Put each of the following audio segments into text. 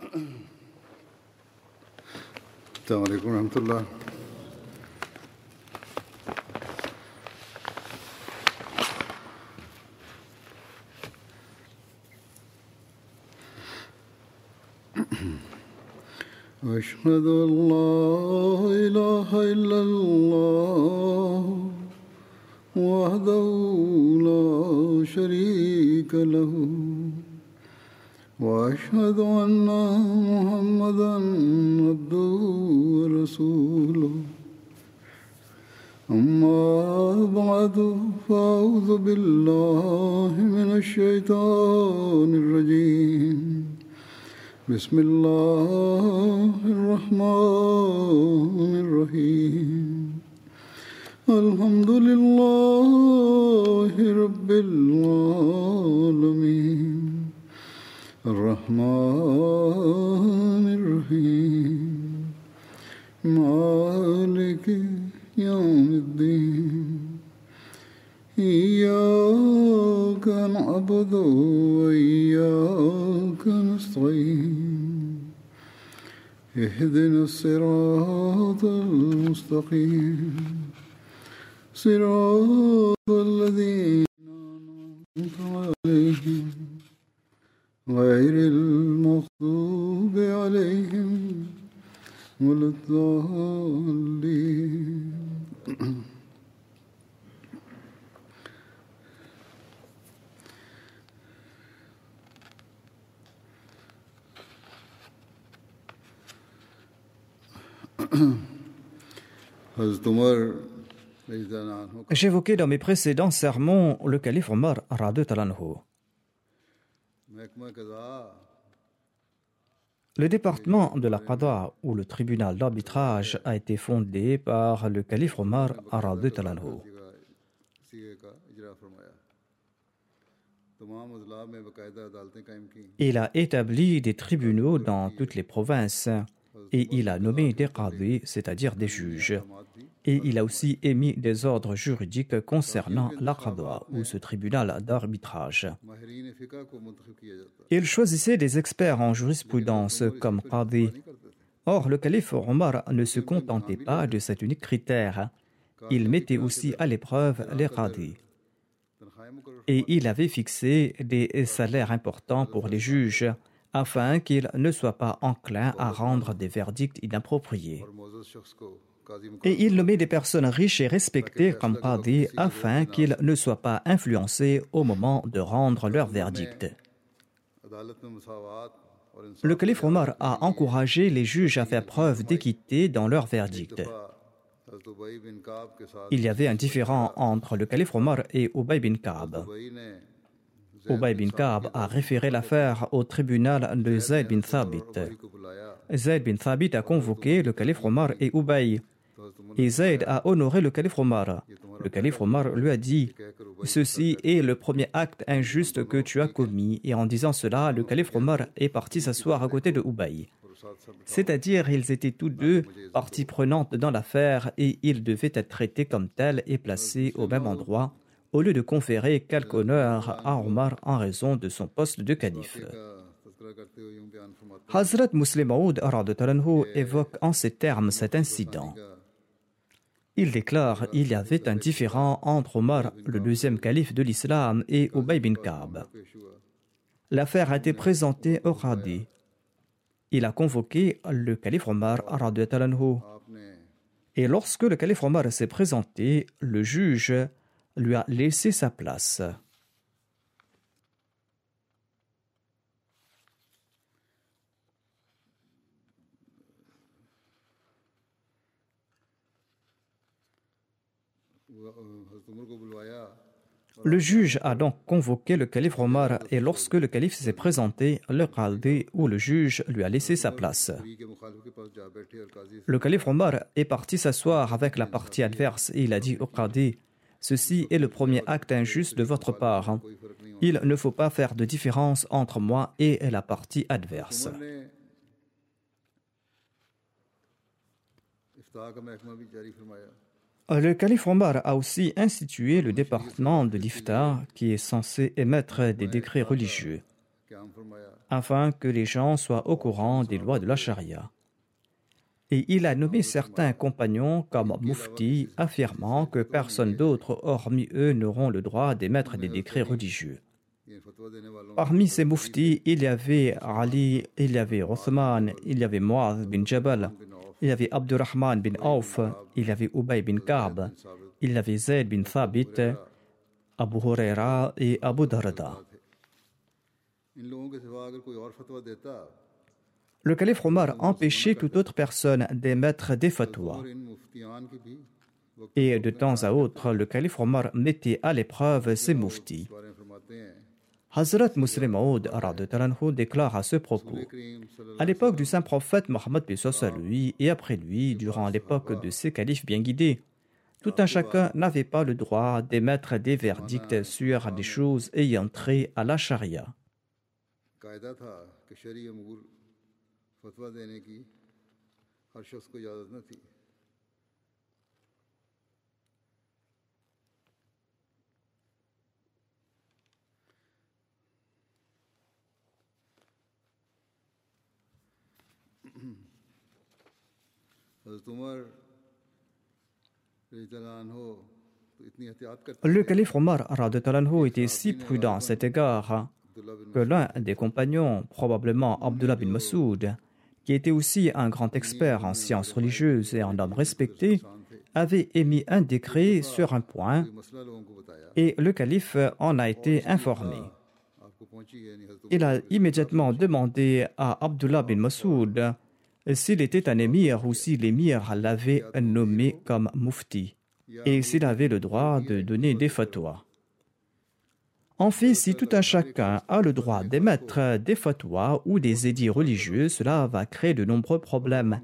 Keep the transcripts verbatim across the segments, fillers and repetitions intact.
السلام عليكم ورحمة الله. أشهد أن لا إله إلا الله وحده لا شريك له وأشهد أن محمدا عبده ورسوله أما بعد فأعوذ بالله من الشيطان الرجيم بسم الله الرحمن الرحيم الحمد لله رب العالمين الرحمن الرحيم مالك يوم الدين إياك نعبد وإياك نستعين اهدنا الصراط المستقيم صراط الذين أنعمت عليهم غير المغضوب عليهم ولا الضالين. J'évoquais dans mes précédents sermons le calife Omar radhiyallahu anhu. Le département de la Qada ou le tribunal d'arbitrage a été fondé par le calife Omar radhiyallahu anhu. Il a établi des tribunaux dans toutes les provinces et il a nommé des qadis, c'est-à-dire des juges. Et il a aussi émis des ordres juridiques concernant la Qada ou ce tribunal d'arbitrage. Il choisissait des experts en jurisprudence comme qadi. Or, le calife Omar ne se contentait pas de cet unique critère. Il mettait aussi à l'épreuve les qadis. Et il avait fixé des salaires importants pour les juges afin qu'ils ne soient pas enclins à rendre des verdicts inappropriés. Et il nommait des personnes riches et respectées comme qadi afin qu'ils ne soient pas influencés au moment de rendre leur verdict. Le calife Omar a encouragé les juges à faire preuve d'équité dans leur verdict. Il y avait un différend entre le calife Omar et Ubay bin Ka'b. Ubay bin Ka'b a référé l'affaire au tribunal de Zayd bin Thabit. Zayd bin Thabit a convoqué le calife Omar et Ubay. Et Zayd a honoré le calife Omar. Le calife Omar lui a dit « Ceci est le premier acte injuste que tu as commis. » Et en disant cela, le calife Omar est parti s'asseoir à côté de Ubay. C'est-à-dire, ils étaient tous deux parties prenantes dans l'affaire et ils devaient être traités comme tels et placés au même endroit, au lieu de conférer quelque honneur à Omar en raison de son poste de calife. Hazrat Muslim Maud évoque en ces termes cet incident. Il déclare qu'il y avait un différend entre Omar, le deuxième calife de l'islam, et Ubay bin Ka'b. L'affaire a été présentée au qadi. Il a convoqué le calife Omar et lorsque le calife Omar s'est présenté, le juge lui a laissé sa place. Le juge a donc convoqué le calife Omar et lorsque le calife s'est présenté, le qadi ou le juge lui a laissé sa place. Le calife Omar est parti s'asseoir avec la partie adverse et il a dit au qadi « Ceci est le premier acte injuste de votre part. Il ne faut pas faire de différence entre moi et la partie adverse. » Le calife Omar a aussi institué le département de l'Iftar qui est censé émettre des décrets religieux. afin que les gens soient au courant des lois de la charia. Et il a nommé certains compagnons comme mufti, affirmant que personne d'autre hormis eux n'auront le droit d'émettre des décrets religieux. Parmi ces muftis, il y avait Ali, il y avait Othman, il y avait Muaz bin Jabal, il y avait Abdurrahman bin Auf, il y avait Ubay bin Ka'b, il y avait Zayd bin Thabit, Abu Huraira et Abu Darda. Le calife Omar empêchait toute autre personne d'émettre des fatwas. Et de temps à autre, le calife Omar mettait à l'épreuve ses muftis. Hazrat Muslim Maud déclare à ce propos: à l'époque du saint prophète Mohammed à lui et après lui, durant l'époque de ces califes bien guidés, tout un chacun n'avait pas le droit d'émettre des verdicts sur des choses ayant trait à la charia. Le calife Omar était si prudent à cet égard que l'un des compagnons, probablement Abdullah bin Masoud, qui était aussi un grand expert en sciences religieuses et un homme respecté, avait émis un décret sur un point et le calife en a été informé. Il a immédiatement demandé à Abdullah bin Masoud s'il était un émir ou si l'émir l'avait nommé comme mufti et s'il avait le droit de donner des fatwas. En fait, si tout un chacun a le droit d'émettre des fatwas ou des édits religieux, cela va créer de nombreux problèmes.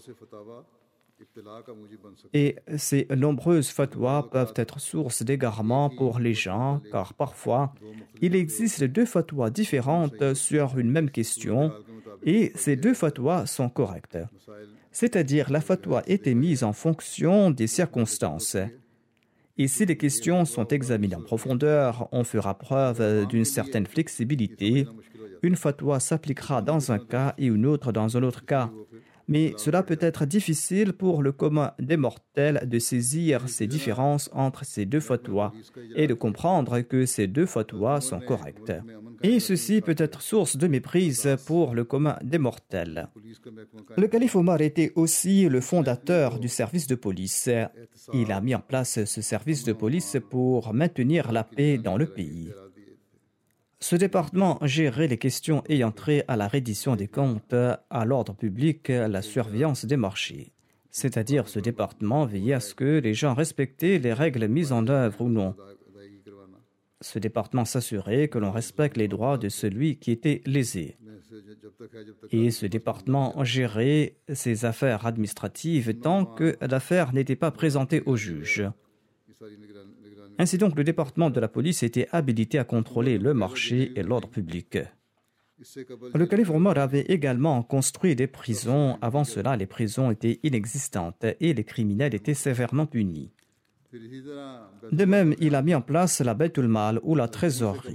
Et ces nombreuses fatwas peuvent être source d'égarement pour les gens, car parfois, il existe deux fatwas différentes sur une même question, et ces deux fatwas sont correctes. C'est-à-dire, la fatwa est émise en fonction des circonstances. Et si les questions sont examinées en profondeur, on fera preuve d'une certaine flexibilité. Une fatwa s'appliquera dans un cas et une autre dans un autre cas. Mais cela peut être difficile pour le commun des mortels de saisir ces différences entre ces deux fatwas et de comprendre que ces deux fatwas sont correctes. Et ceci peut être source de méprise pour le commun des mortels. Le calife Omar était aussi le fondateur du service de police. Il a mis en place ce service de police pour maintenir la paix dans le pays. Ce département gérait les questions ayant trait à la reddition des comptes, à l'ordre public, la surveillance des marchés. C'est-à-dire, ce département veillait à ce que les gens respectaient les règles mises en œuvre ou non. Ce département s'assurait que l'on respecte les droits de celui qui était lésé. Et ce département gérait ses affaires administratives tant que l'affaire n'était pas présentée au juge. Ainsi donc, le département de la police était habilité à contrôler le marché et l'ordre public. Le calife Omar avait également construit des prisons. Avant cela, les prisons étaient inexistantes et les criminels étaient sévèrement punis. De même, il a mis en place la Baytul Mal ou la trésorerie.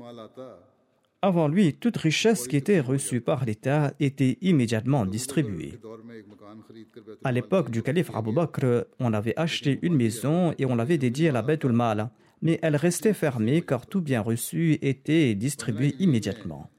Avant lui, toute richesse qui était reçue par l'État était immédiatement distribuée. À l'époque du calife Abu Bakr, on avait acheté une maison et on l'avait dédiée à la Baytul Mal, mais elle restait fermée car tout bien reçu était distribué immédiatement.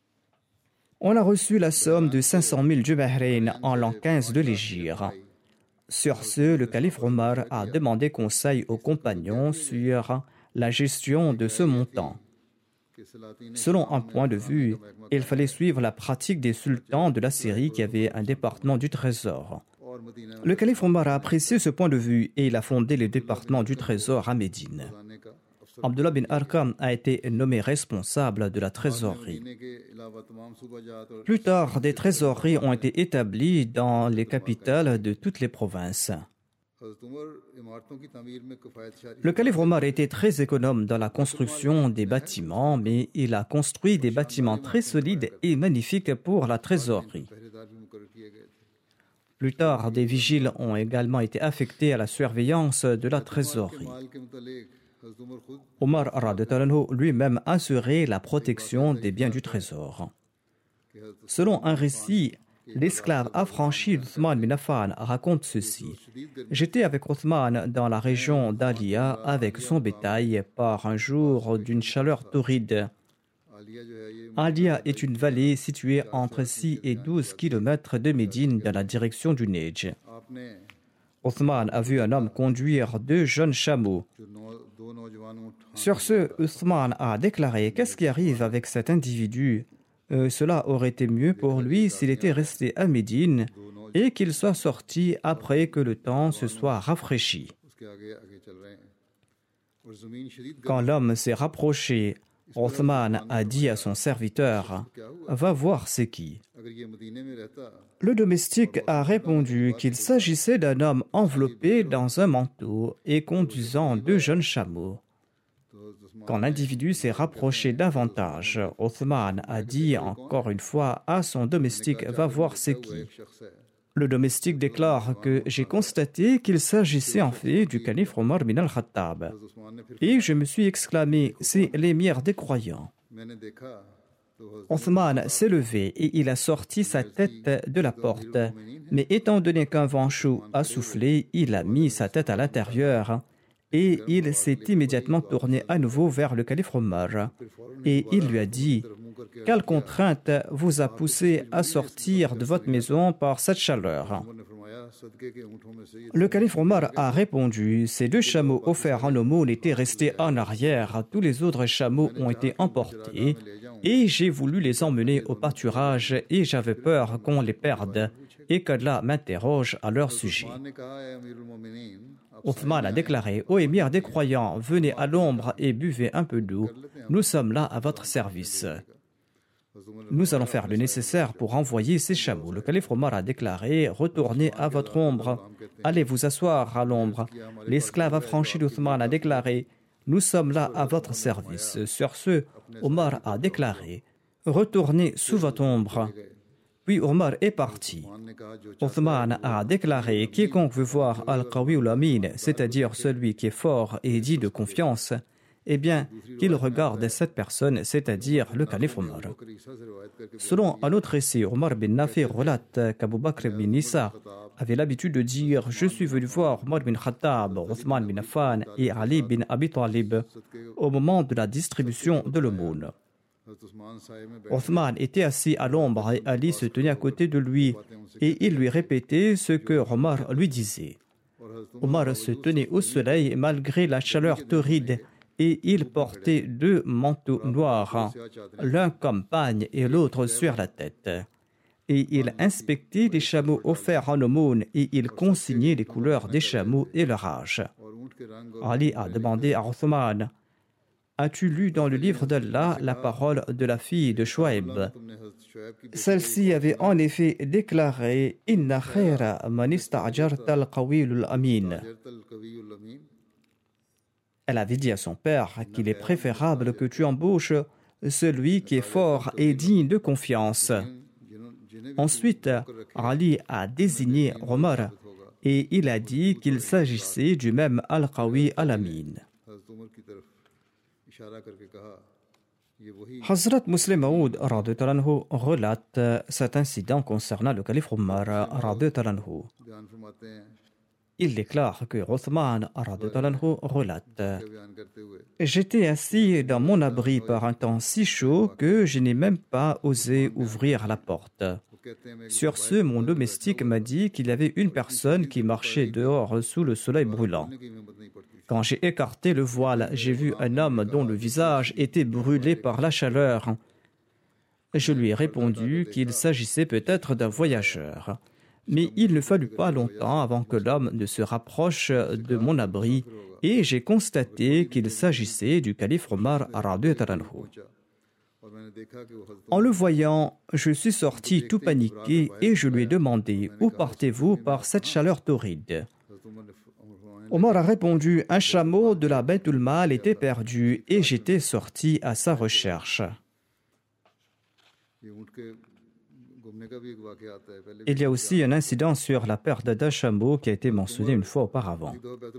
On a reçu la somme de cinq cent mille Jubahrain en l'an quinze de l'Hégire. Sur ce, le calife Omar a demandé conseil aux compagnons sur la gestion de ce montant. Selon un point de vue, il fallait suivre la pratique des sultans de la Syrie qui avaient un département du trésor. Le calife Omar a apprécié ce point de vue et il a fondé le département du trésor à Médine. Abdullah bin Arqam a été nommé responsable de la trésorerie. Plus tard, des trésoreries ont été établies dans les capitales de toutes les provinces. Le calife Omar était très économe dans la construction des bâtiments, mais il a construit des bâtiments très solides et magnifiques pour la trésorerie. Plus tard, des vigiles ont également été affectés à la surveillance de la trésorerie. Omar radhiyallahu anhu lui-même assurait la protection des biens du trésor. Selon un récit, l'esclave affranchi d'Othman bin Affan raconte ceci. J'étais avec Othman dans la région d'Alia avec son bétail par un jour d'une chaleur torride. Alia est une vallée située entre six et douze kilomètres de Médine dans la direction du Neige. Othman a vu un homme conduire deux jeunes chameaux. Sur ce, Othman a déclaré: qu'est-ce qui arrive avec cet individu? Euh, cela aurait été mieux pour lui s'il était resté à Médine et qu'il soit sorti après que le temps se soit rafraîchi. Quand l'homme s'est rapproché, Othman a dit à son serviteur: va voir c'est qui. Le domestique a répondu qu'il s'agissait d'un homme enveloppé dans un manteau et conduisant deux jeunes chameaux. Quand l'individu s'est rapproché davantage, Othman a dit encore une fois à son domestique: va voir c'est qui. Le domestique déclare que j'ai constaté qu'il s'agissait en fait du calife Omar bin al-Khattab. Et je me suis exclamé: c'est l'émir des croyants. Othman s'est levé et il a sorti sa tête de la porte. Mais étant donné qu'un vent chaud a soufflé, il a mis sa tête à l'intérieur et il s'est immédiatement tourné à nouveau vers le calife Omar. Et il lui a dit: quelle contrainte vous a poussé à sortir de votre maison par cette chaleur? Le calife Omar a répondu: ces deux chameaux offerts en aumône étaient restés en arrière, tous les autres chameaux ont été emportés et j'ai voulu les emmener au pâturage et j'avais peur qu'on les perde et qu'Allah m'interroge à leur sujet. Othman a déclaré: ô émir des croyants, venez à l'ombre et buvez un peu d'eau, nous sommes là à votre service. Nous allons faire le nécessaire pour envoyer ces chameaux. Le calife Omar a déclaré: retournez à votre ombre, allez vous asseoir à l'ombre. L'esclave affranchi d'Othman a déclaré: nous sommes là à votre service. Sur ce, Omar a déclaré: retournez sous votre ombre. Puis Omar est parti. Othman a déclaré: quiconque veut voir Al-Qawi al-Amin, c'est-à-dire celui qui est fort et dit de confiance, eh bien, qu'il regarde cette personne, c'est-à-dire le calife Omar. Selon un autre récit, Omar bin Nafi relate qu'Abu Bakr bin Issa avait l'habitude de dire: je suis venu voir Omar bin Khattab, Othman bin Affan et Ali bin Abi Talib au moment de la distribution de l'aumône. Othman était assis à l'ombre et Ali se tenait à côté de lui et il lui répétait ce que Omar lui disait. Omar se tenait au soleil malgré la chaleur torride et il portait deux manteaux noirs, l'un comme pagne et l'autre sur la tête. Et il inspectait les chameaux offerts en aumône et il consignait les couleurs des chameaux et leur âge. Ali a demandé à Othman: as-tu lu dans le livre d'Allah la parole de la fille de Shuaib? Celle-ci avait en effet déclaré: Inna khayra man ista'jarta al-qawiyul amin. Elle avait dit à son père qu'il est préférable que tu embauches celui qui est fort et digne de confiance. Ensuite, Ali a désigné Omar et il a dit qu'il s'agissait du même Al-Qawi al-Amin. Hazrat Muslim Maud relate cet incident concernant le calife Omar. Il déclare que Othman relate: j'étais assis dans mon abri par un temps si chaud que je n'ai même pas osé ouvrir la porte. Sur ce, mon domestique m'a dit qu'il y avait une personne qui marchait dehors sous le soleil brûlant. Quand j'ai écarté le voile, j'ai vu un homme dont le visage était brûlé par la chaleur. Je lui ai répondu qu'il s'agissait peut-être d'un voyageur. Mais il ne fallut pas longtemps avant que l'homme ne se rapproche de mon abri et j'ai constaté qu'il s'agissait du calife Omar radhiyallahu anhu. En le voyant, je suis sorti tout paniqué et je lui ai demandé: où partez-vous par cette chaleur torride? Omar a répondu: un chameau de la Baytul Mal était perdu et j'étais sorti à sa recherche. Il y a aussi un incident sur la perte d'un chameau qui a été mentionné une fois auparavant.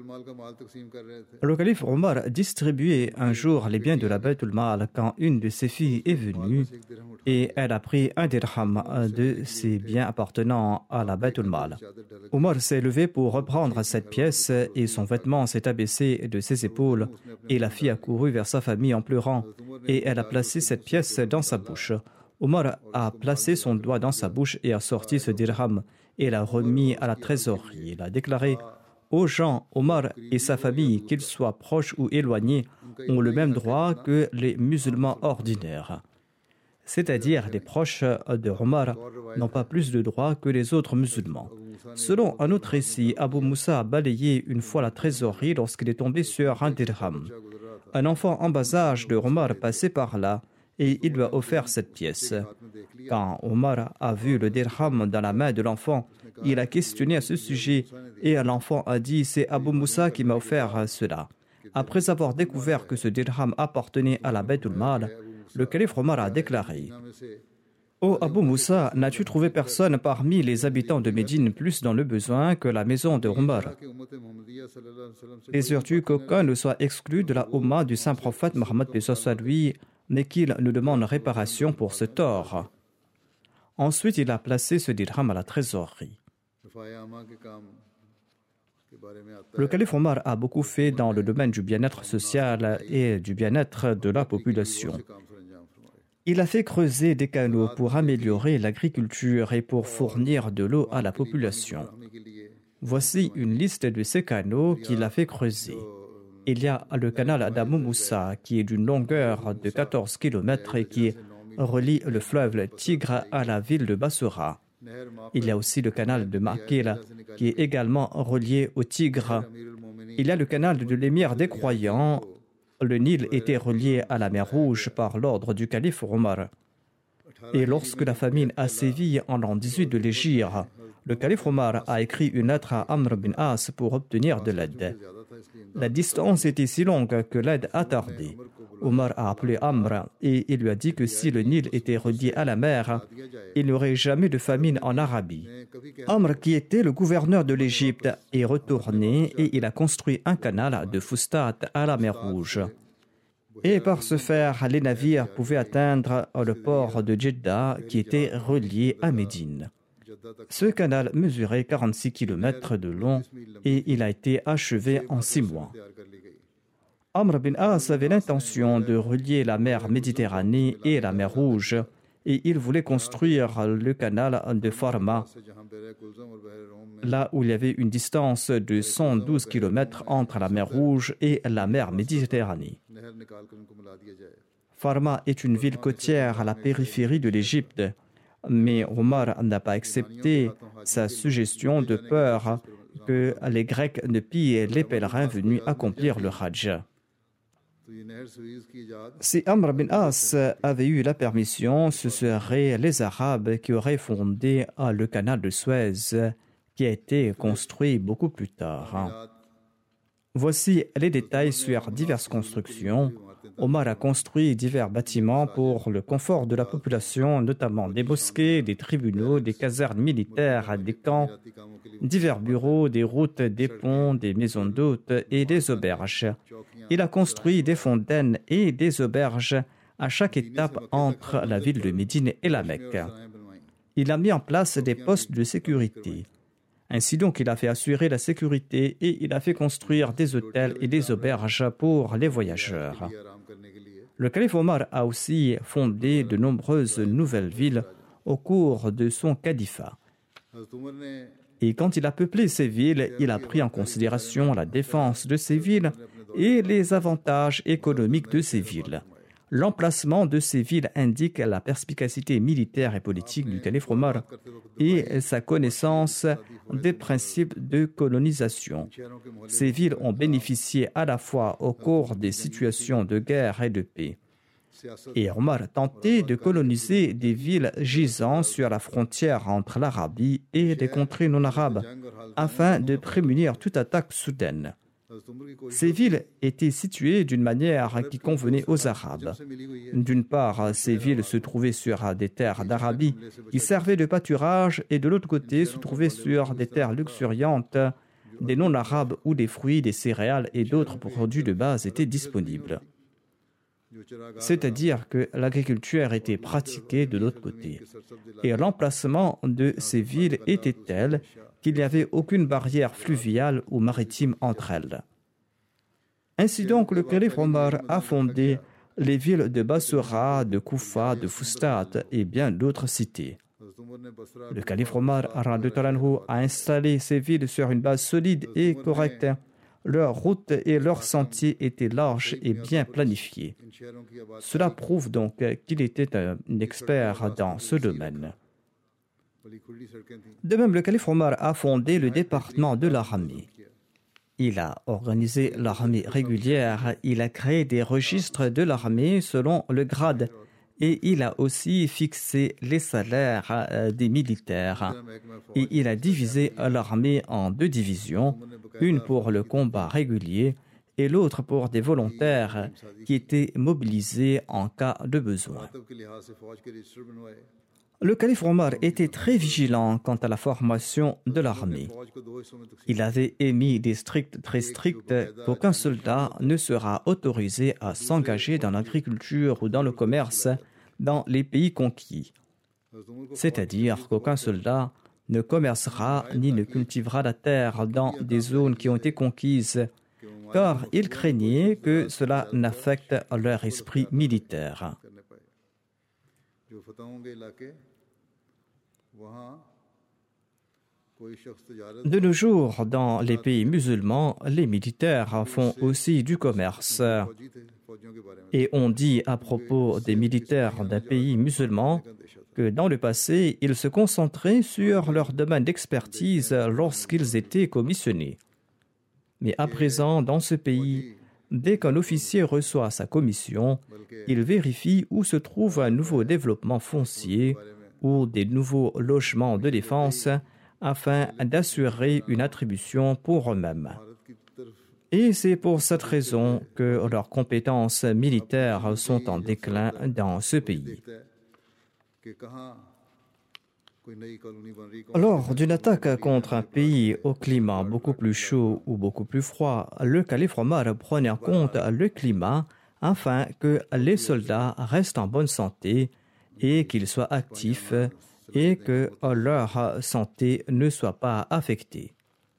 Le calife Omar distribuait un jour les biens de la Bayt al-Mal quand une de ses filles est venue et elle a pris un dirham de ses biens appartenant à la Bayt al-Mal. Omar s'est levé pour reprendre cette pièce et son vêtement s'est abaissé de ses épaules et la fille a couru vers sa famille en pleurant et elle a placé cette pièce dans sa bouche. Omar a placé son doigt dans sa bouche et a sorti ce dirham et l'a remis à la trésorerie. Il a déclaré aux gens, Omar et sa famille, qu'ils soient proches ou éloignés, ont le même droit que les musulmans ordinaires. C'est-à-dire, les proches de Omar n'ont pas plus de droits que les autres musulmans. Selon un autre récit, Abu Moussa a balayé une fois la trésorerie lorsqu'il est tombé sur un dirham. Un enfant en bas âge de Omar passait par là et il lui a offert cette pièce. Quand Omar a vu le dirham dans la main de l'enfant, il a questionné à ce sujet et l'enfant a dit « C'est Abu Moussa qui m'a offert cela ». Après avoir découvert que ce dirham appartenait à la Bayt al-Mal, le calife Omar a déclaré « Ô Abu Moussa, n'as-tu trouvé personne parmi les habitants de Médine plus dans le besoin que la maison de Omar? Désires-tu qu'aucun ne soit exclu de la Oumma du saint prophète Mohammed lui, mais qu'il nous demande réparation pour ce tort ?» Ensuite, il a placé ce dirham à la trésorerie. Le calife Omar a beaucoup fait dans le domaine du bien-être social et du bien-être de la population. Il a fait creuser des canaux pour améliorer l'agriculture et pour fournir de l'eau à la population. Voici une liste de ces canaux qu'il a fait creuser. Il y a le canal d'Abu Moussa qui est d'une longueur de quatorze kilomètres et qui relie le fleuve Tigre à la ville de Bassora. Il y a aussi le canal de Makil qui est également relié au Tigre. Il y a le canal de l'émir des croyants. Le Nil était relié à la mer Rouge par l'ordre du calife Omar. Et lorsque la famine a sévi en l'an dix-huit de l'Hégire, le calife Omar a écrit une lettre à Amr bin As pour obtenir de l'aide. La distance était si longue que l'aide a tardé. Omar a appelé Amr et il lui a dit que si le Nil était relié à la mer, il n'y aurait jamais de famine en Arabie. Amr, qui était le gouverneur de l'Égypte, est retourné et il a construit un canal de Fustat à la mer Rouge. Et par ce faire, les navires pouvaient atteindre le port de Jeddah qui était relié à Médine. Ce canal mesurait quarante-six kilomètres de long et il a été achevé en six mois. Amr bin As avait l'intention de relier la mer Méditerranée et la mer Rouge et il voulait construire le canal de Farma, là où il y avait une distance de cent douze kilomètres entre la mer Rouge et la mer Méditerranée. Farma est une ville côtière à la périphérie de l'Égypte, mais Omar n'a pas accepté sa suggestion de peur que les Grecs ne pillent les pèlerins venus accomplir le Hajj. Si Amr bin As avait eu la permission, ce seraient les Arabes qui auraient fondé le canal de Suez, qui a été construit beaucoup plus tard. Voici les détails sur diverses constructions. Omar a construit divers bâtiments pour le confort de la population, notamment des mosquées, des tribunaux, des casernes militaires, des camps, divers bureaux, des routes, des ponts, des maisons d'hôtes et des auberges. Il a construit des fontaines et des auberges à chaque étape entre la ville de Médine et la Mecque. Il a mis en place des postes de sécurité. Ainsi donc, il a fait assurer la sécurité et il a fait construire des hôtels et des auberges pour les voyageurs. Le calife Omar a aussi fondé de nombreuses nouvelles villes au cours de son califat. Et quand il a peuplé ces villes, il a pris en considération la défense de ces villes et les avantages économiques de ces villes. L'emplacement de ces villes indique la perspicacité militaire et politique du calife Omar et sa connaissance des principes de colonisation. Ces villes ont bénéficié à la fois au cours des situations de guerre et de paix. Et Omar tentait de coloniser des villes gisant sur la frontière entre l'Arabie et les contrées non arabes afin de prémunir toute attaque soudaine. Ces villes étaient situées d'une manière qui convenait aux Arabes. D'une part, ces villes se trouvaient sur des terres d'Arabie qui servaient de pâturage et de l'autre côté se trouvaient sur des terres luxuriantes, des non-arabes où des fruits, des céréales et d'autres produits de base étaient disponibles. C'est-à-dire que l'agriculture était pratiquée de l'autre côté. Et l'emplacement de ces villes était tel qu'il n'y avait aucune barrière fluviale ou maritime entre elles. Ainsi donc, le calife Omar a fondé les villes de Bassora, de Koufa, de Fustat et bien d'autres cités. Le calife Omar a installé ces villes sur une base solide et correcte. Leurs routes et leurs sentiers étaient larges et bien planifiés. Cela prouve donc qu'il était un expert dans ce domaine. De même, le calife Omar a fondé le département de l'armée. Il a organisé l'armée régulière, il a créé des registres de l'armée selon le grade et il a aussi fixé les salaires des militaires. Et il a divisé l'armée en deux divisions, une pour le combat régulier et l'autre pour des volontaires qui étaient mobilisés en cas de besoin. Le calife Omar était très vigilant quant à la formation de l'armée. Il avait émis des stricts très stricts qu'aucun soldat ne sera autorisé à s'engager dans l'agriculture ou dans le commerce dans les pays conquis. C'est-à-dire qu'aucun soldat ne commercera ni ne cultivera la terre dans des zones qui ont été conquises, car il craignait que cela n'affecte leur esprit militaire. De nos jours, dans les pays musulmans, les militaires font aussi du commerce. Et on dit à propos des militaires d'un pays musulman que dans le passé, ils se concentraient sur leur domaine d'expertise lorsqu'ils étaient commissionnés. Mais à présent, dans ce pays, dès qu'un officier reçoit sa commission, il vérifie où se trouve un nouveau développement foncier ou des nouveaux logements de défense afin d'assurer une attribution pour eux-mêmes. Et c'est pour cette raison que leurs compétences militaires sont en déclin dans ce pays. Lors d'une attaque contre un pays au climat beaucoup plus chaud ou beaucoup plus froid, le calife Omar prenait en compte le climat afin que les soldats restent en bonne santé et qu'ils soient actifs et que leur santé ne soit pas affectée.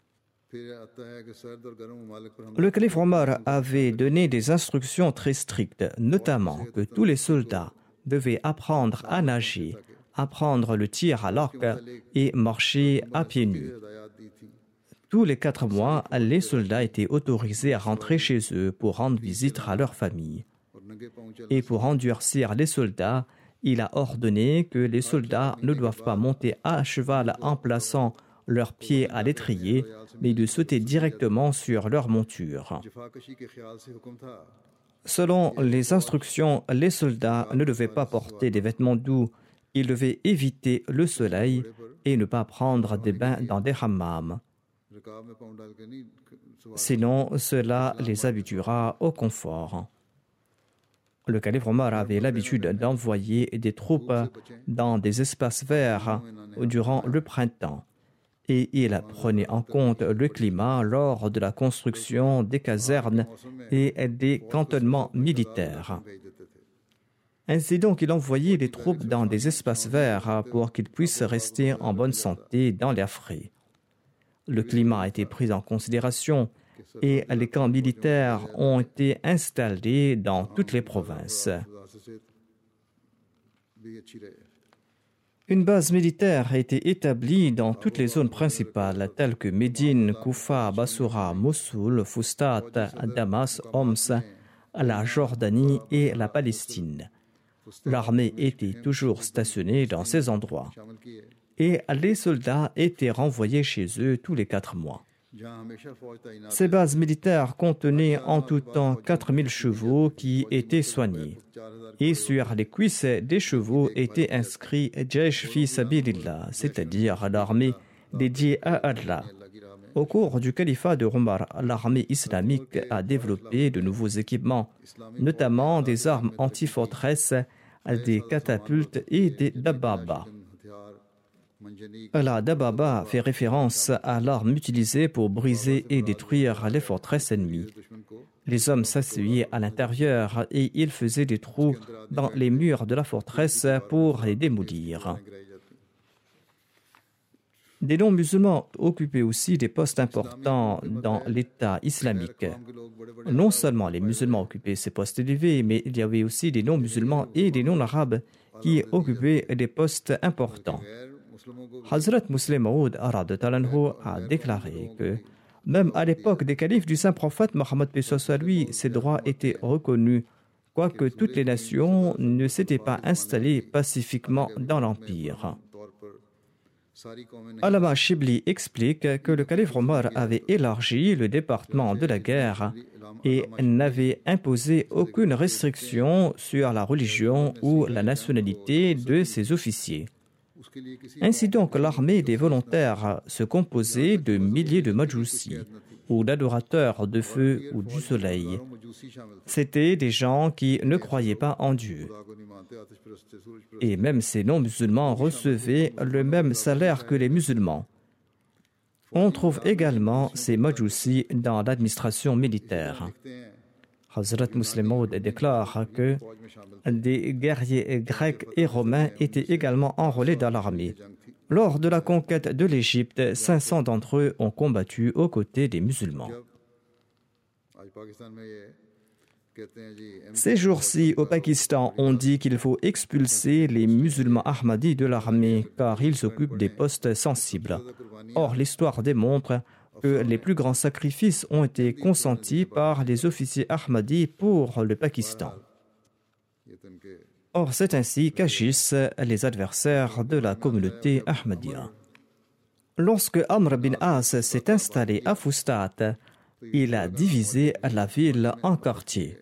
Le calife Omar avait donné des instructions très strictes, notamment que tous les soldats devaient apprendre à nager, apprendre le tir à l'arc et marcher à pieds nus. Tous les quatre mois, les soldats étaient autorisés à rentrer chez eux pour rendre visite à leur famille. Et pour endurcir les soldats, il a ordonné que les soldats ne doivent pas monter à cheval en plaçant leurs pieds à l'étrier, mais de sauter directement sur leur monture. Selon les instructions, les soldats ne devaient pas porter des vêtements doux, ils devaient éviter le soleil et ne pas prendre des bains dans des hammams. Sinon, cela les habituera au confort. Le calife Omar avait l'habitude d'envoyer des troupes dans des espaces verts durant le printemps et il prenait en compte le climat lors de la construction des casernes et des cantonnements militaires. Ainsi donc, il envoyait les troupes dans des espaces verts pour qu'ils puissent rester en bonne santé dans l'air frais. Le climat a été pris en considération et les camps militaires ont été installés dans toutes les provinces. Une base militaire a été établie dans toutes les zones principales, telles que Médine, Koufa, Bassoura, Mossoul, Fustat, Damas, Homs, la Jordanie et la Palestine. L'armée était toujours stationnée dans ces endroits et les soldats étaient renvoyés chez eux tous les quatre mois. Ces bases militaires contenaient en tout temps quatre mille chevaux qui étaient soignés. Et sur les cuisses des chevaux était inscrit Jaish fi Sabilillah, c'est-à-dire l'armée dédiée à Allah. Au cours du califat de Omar, l'armée islamique a développé de nouveaux équipements, notamment des armes anti-forteresse, des catapultes et des dababa. La dababa fait référence à l'arme utilisée pour briser et détruire les forteresses ennemies. Les hommes s'asseyaient à l'intérieur et ils faisaient des trous dans les murs de la forteresse pour les démolir. Des non-musulmans occupaient aussi des postes importants dans l'État islamique. Non seulement les musulmans occupaient ces postes élevés, mais il y avait aussi des non-musulmans et des non-arabes qui occupaient des postes importants. Hazrat Muslim Maud a déclaré que même à l'époque des califes du saint prophète Mohammed paix soit lui, ces droits étaient reconnus, quoique toutes les nations ne s'étaient pas installées pacifiquement dans l'empire. Allama Shibli explique que le calife Omar avait élargi le département de la guerre et n'avait imposé aucune restriction sur la religion ou la nationalité de ses officiers. Ainsi donc, l'armée des volontaires se composait de milliers de Majoussis, ou d'adorateurs de feu ou du soleil. C'étaient des gens qui ne croyaient pas en Dieu. Et même ces non-musulmans recevaient le même salaire que les musulmans. On trouve également ces Majoussis dans l'administration militaire. Hazrat Muslim Maud déclare que des guerriers grecs et romains étaient également enrôlés dans l'armée. Lors de la conquête de l'Égypte, cinq cents d'entre eux ont combattu aux côtés des musulmans. Ces jours-ci, au Pakistan, on dit qu'il faut expulser les musulmans ahmadis de l'armée car ils occupent des postes sensibles. Or, l'histoire démontre que les plus grands sacrifices ont été consentis par les officiers ahmadis pour le Pakistan. Or, c'est ainsi qu'agissent les adversaires de la communauté ahmadiyya. Lorsque Amr bin As s'est installé à Fustat, il a divisé la ville en quartiers.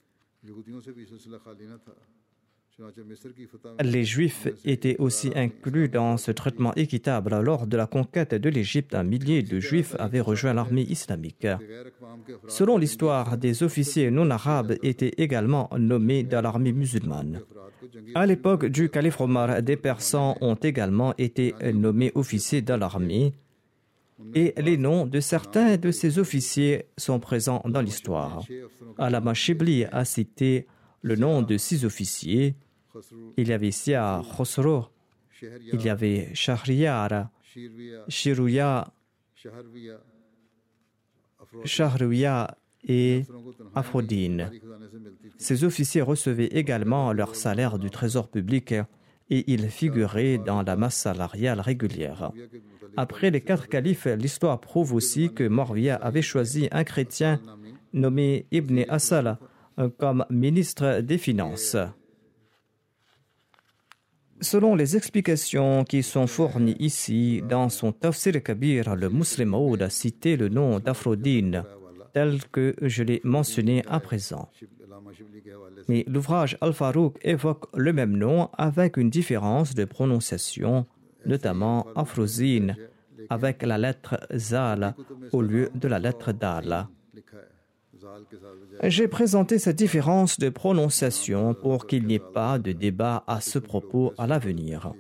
Les Juifs étaient aussi inclus dans ce traitement équitable. Lors de la conquête de l'Égypte, un millier de Juifs avaient rejoint l'armée islamique. Selon l'histoire, des officiers non-arabes étaient également nommés dans l'armée musulmane. À l'époque du calife Omar, des Persans ont également été nommés officiers dans l'armée et les noms de certains de ces officiers sont présents dans l'histoire. Allama Shibli a cité le nom de six officiers. Il y avait Sia Khosro, il y avait Shahriyar, Shiruya, Shahruya et Aphrodine. Ces officiers recevaient également leur salaire du trésor public et ils figuraient dans la masse salariale régulière. Après les quatre califes, l'histoire prouve aussi que Muawiyah avait choisi un chrétien nommé Ibn Asal comme ministre des Finances. Selon les explications qui sont fournies ici, dans son Tafsir Kabir, le Muslim Maud a cité le nom d'Aphrodine, tel que je l'ai mentionné à présent. Mais l'ouvrage Al-Farouk évoque le même nom avec une différence de prononciation, notamment Afrozine, avec la lettre Zal au lieu de la lettre Dal. J'ai présenté cette différence de prononciation pour qu'il n'y ait pas de débat à ce propos à l'avenir.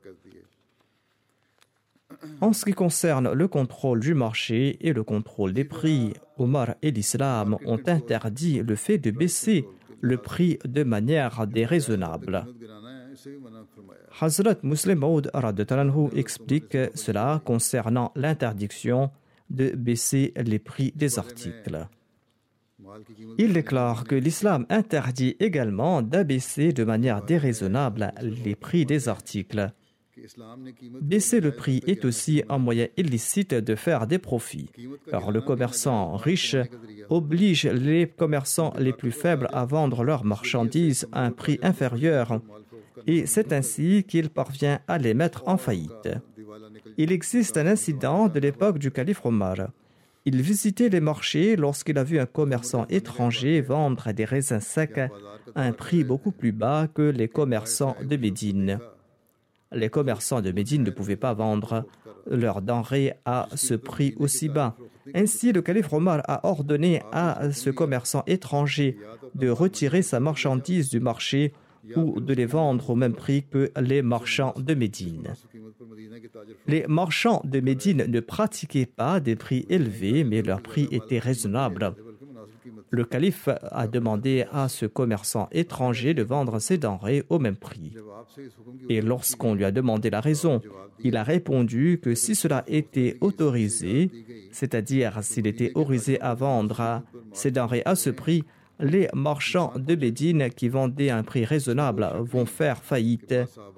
En ce qui concerne le contrôle du marché et le contrôle des prix, Omar et l'Islam ont interdit le fait de baisser le prix de manière déraisonnable. Hazrat Muslim Maud explique cela concernant l'interdiction de baisser les prix des articles. Il déclare que l'islam interdit également d'abaisser de manière déraisonnable les prix des articles. Baisser le prix est aussi un moyen illicite de faire des profits, car le commerçant riche oblige les commerçants les plus faibles à vendre leurs marchandises à un prix inférieur, et c'est ainsi qu'il parvient à les mettre en faillite. Il existe un incident de l'époque du calife Omar. Il visitait les marchés lorsqu'il a vu un commerçant étranger vendre des raisins secs à un prix beaucoup plus bas que les commerçants de Médine. Les commerçants de Médine ne pouvaient pas vendre leurs denrées à ce prix aussi bas. Ainsi, le calife Omar a ordonné à ce commerçant étranger de retirer sa marchandise du marché ou de les vendre au même prix que les marchands de Médine. Les marchands de Médine ne pratiquaient pas des prix élevés, mais leurs prix étaient raisonnables. Le calife a demandé à ce commerçant étranger de vendre ses denrées au même prix. Et lorsqu'on lui a demandé la raison, il a répondu que si cela était autorisé, c'est-à-dire s'il était autorisé à vendre ses denrées à ce prix, les marchands de Médine qui vendaient à un prix raisonnable vont faire faillite.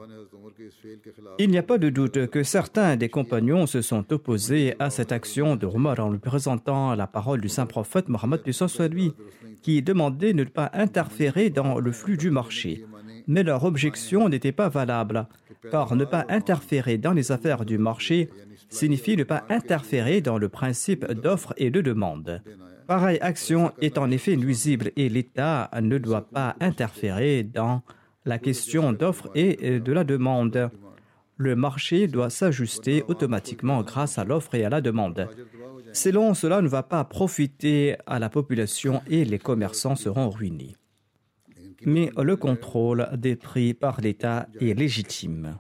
Il n'y a pas de doute que certains des compagnons se sont opposés à cette action de Omar en lui présentant la parole du saint prophète Mohammed soit lui, qui demandait de ne pas interférer dans le flux du marché. Mais leur objection n'était pas valable, car ne pas interférer dans les affaires du marché signifie ne pas interférer dans le principe d'offre et de demande. Pareille action est en effet nuisible et l'État ne doit pas interférer dans la question d'offre et de la demande. Le marché doit s'ajuster automatiquement grâce à l'offre et à la demande. Sinon, cela ne va pas profiter à la population et les commerçants seront ruinés. Mais le contrôle des prix par l'État est légitime.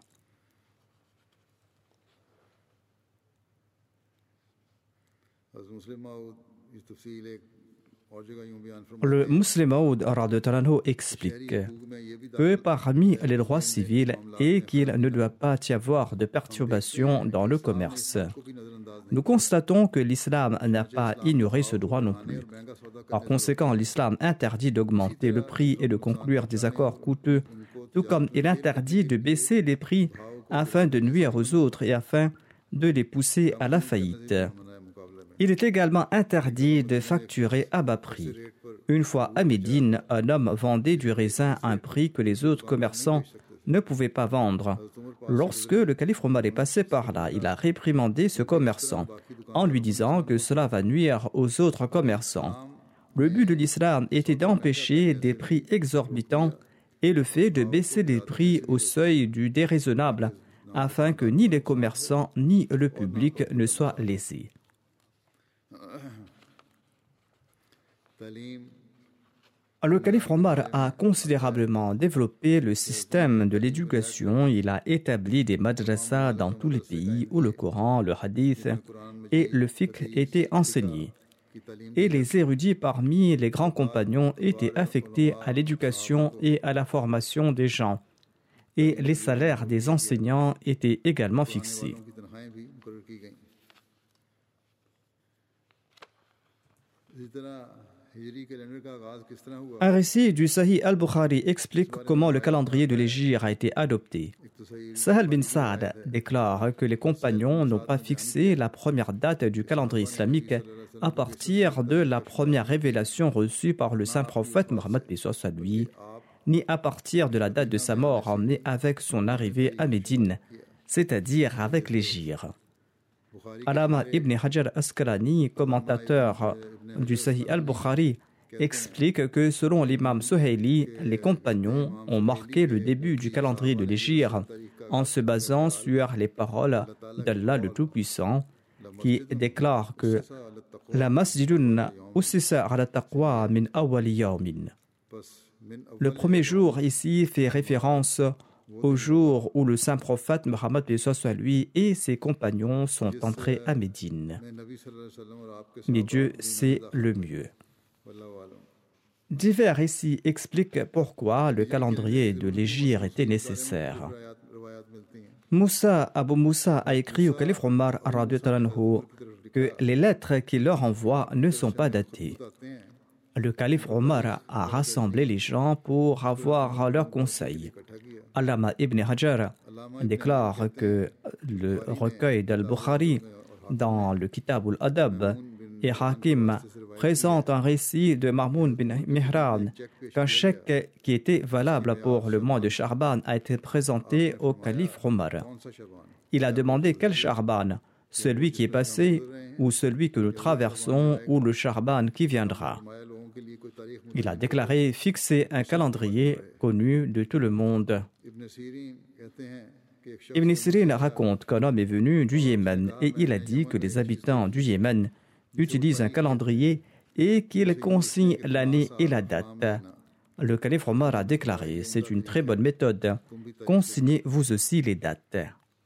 Le Muslim Maud explique que parmi les droits civils est qu'il ne doit pas y avoir de perturbation dans le commerce. Nous constatons que l'islam n'a pas ignoré ce droit non plus. Par conséquent, l'islam interdit d'augmenter le prix et de conclure des accords coûteux, tout comme il interdit de baisser les prix afin de nuire aux autres et afin de les pousser à la faillite. Il est également interdit de facturer à bas prix. Une fois à Médine, un homme vendait du raisin à un prix que les autres commerçants ne pouvaient pas vendre. Lorsque le calife Omar est passé par là, il a réprimandé ce commerçant en lui disant que cela va nuire aux autres commerçants. Le but de l'islam était d'empêcher des prix exorbitants et le fait de baisser les prix au seuil du déraisonnable afin que ni les commerçants ni le public ne soient lésés. Le calife Omar a considérablement développé le système de l'éducation. Il a établi des madrasas dans tous les pays où le Coran, le hadith et le fiqh étaient enseignés. Et les érudits parmi les grands compagnons étaient affectés à l'éducation et à la formation des gens. Et les salaires des enseignants étaient également fixés. Un récit du Sahih al-Bukhari explique comment le calendrier de l'hégire a été adopté. Sahal bin Saad déclare que les compagnons n'ont pas fixé la première date du calendrier islamique à partir de la première révélation reçue par le saint prophète Mohammed soit lui, ni à partir de la date de sa mort, mais avec son arrivée à Médine, c'est-à-dire avec l'hégire. Allama ibn Hajar Asqalani, commentateur du Sahih al-Bukhari, explique que selon l'imam Suhayli, les compagnons ont marqué le début du calendrier de l'hégire en se basant sur les paroles d'Allah le Tout-Puissant qui déclare que la masjidun ussisa ala taqwa min awwali yawmin. Le premier jour ici fait référence au jour où le saint prophète Mohammed soit lui et ses compagnons sont entrés à Médine. Mais Dieu sait le mieux. Divers récits expliquent pourquoi le calendrier de l'hégire était nécessaire. Moussa Abu Moussa a écrit au calife Omar que les lettres qu'il leur envoie ne sont pas datées. Le calife Omar a rassemblé les gens pour avoir leurs conseils. Allama ibn Hajar déclare que le recueil d'Al-Bukhari dans le Kitab al-Adab et Hakim présente un récit de Mahmoud bin Mihran qu'un chèque qui était valable pour le mois de Sha'ban a été présenté au calife Omar. Il a demandé quel Sha'ban, celui qui est passé ou celui que nous traversons ou le Sha'ban qui viendra. Il a déclaré fixer un calendrier connu de tout le monde. Ibn Sirin raconte qu'un homme est venu du Yémen et il a dit que les habitants du Yémen utilisent un calendrier et qu'ils consignent l'année et la date. Le calife Omar a déclaré « C'est une très bonne méthode. Consignez vous aussi les dates. »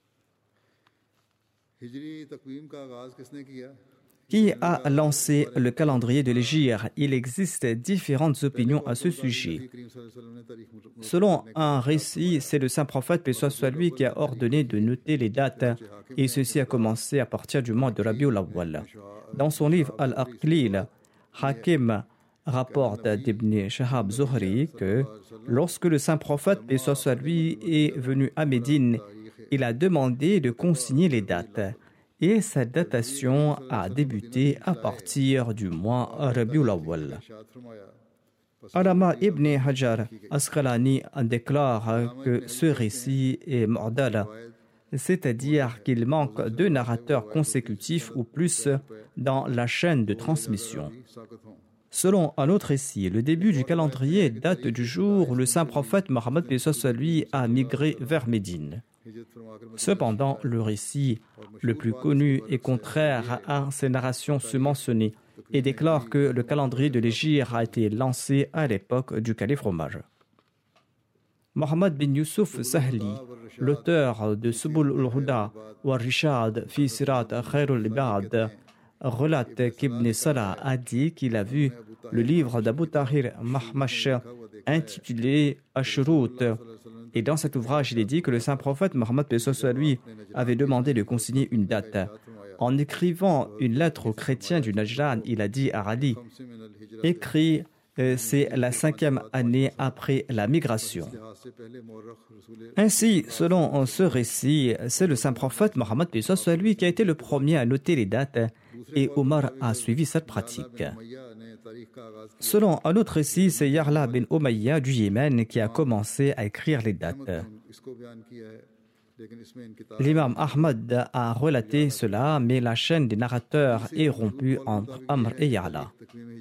Qui a lancé le calendrier de l'Hégire? Il existe différentes opinions à ce sujet. Selon un récit, c'est le saint prophète, paix soit sur lui, qui a ordonné de noter les dates, et ceci a commencé à partir du mois de Rabiul Awwal. Dans son livre Al-Aqlil, Hakim rapporte d'Ibn Shahab Zuhri que lorsque le saint prophète, paix soit sur lui, est venu à Médine, il a demandé de consigner les dates. Et cette datation a débuté à partir du mois Rabiul Awwal. Allama ibn Hajar Asqalani déclare que ce récit est mu'dal, c'est-à-dire qu'il manque deux narrateurs consécutifs ou plus dans la chaîne de transmission. Selon un autre récit, le début du calendrier date du jour où le saint prophète Mohammed lui a migré vers Médine. Cependant, le récit le plus connu est contraire à ces narrations mentionnées et déclare que le calendrier de l'Hégire a été lancé à l'époque du calife Omar. Mohammed bin Yusuf Sahli, l'auteur de Subul al-Huda wa Rishad fi Sirat Khairul Ibad, relate qu'Ibn Salah a dit qu'il a vu le livre d'Abu Tahir Mahmash intitulé Ashrut. Et dans cet ouvrage, il est dit que le saint prophète Mohammed lui avait demandé de consigner une date. En écrivant une lettre aux chrétiens du Najran, il a dit à Ali, écrit, euh, c'est la cinquième année après la migration. Ainsi, selon ce récit, c'est le saint prophète Mohammed lui qui a été le premier à noter les dates et Omar a suivi cette pratique. Selon un autre récit, c'est Yarla bin Umayya du Yémen qui a commencé à écrire les dates. L'imam Ahmad a relaté cela, mais la chaîne des narrateurs est rompue entre Amr et Yarla.